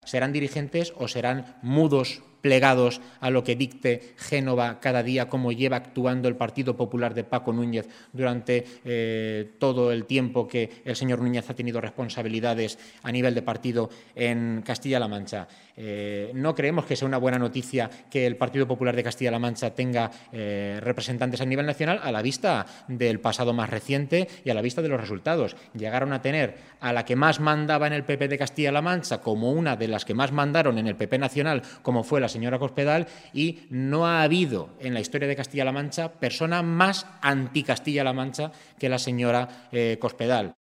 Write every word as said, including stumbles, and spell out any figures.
¿Serán dirigentes o serán mudos, plegados a lo que dicte Génova cada día, como lleva actuando el Partido Popular de Paco Núñez durante eh, todo el tiempo que el señor Núñez ha tenido responsabilidades a nivel de partido en Castilla-La Mancha? Eh, no creemos que sea una buena noticia que el Partido Popular de Castilla-La Mancha tenga eh, representantes a nivel nacional, a la vista del pasado más reciente y a la vista de los resultados. Llegaron a tener a la que más mandaba en el P P de Castilla-La Mancha como una de las que más mandaron en el P P nacional, como fue la señora Cospedal, y no ha habido en la historia de Castilla-La Mancha persona más anti-Castilla-La Mancha que la señora eh, Cospedal.